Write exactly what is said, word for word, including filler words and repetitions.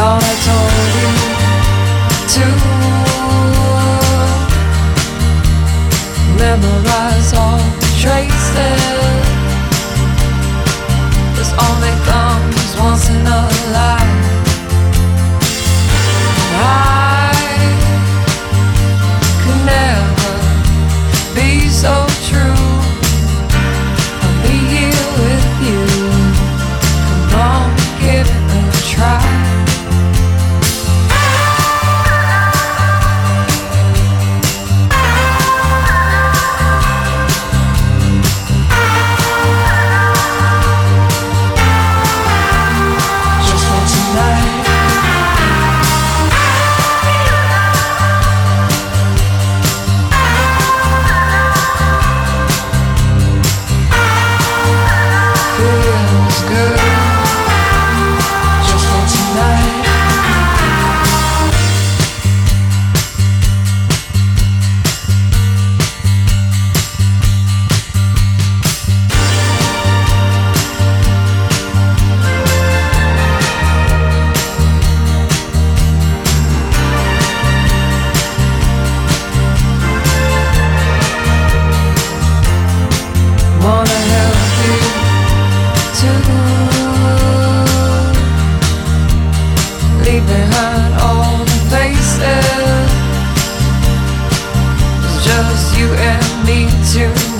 Thought I told you to memorize all the traces. This only comes once in a life. I could never be so true. I'll be here with you. Come on, give it a try. Wanna help you too. Leave behind all the faces. It's just you and me tonight.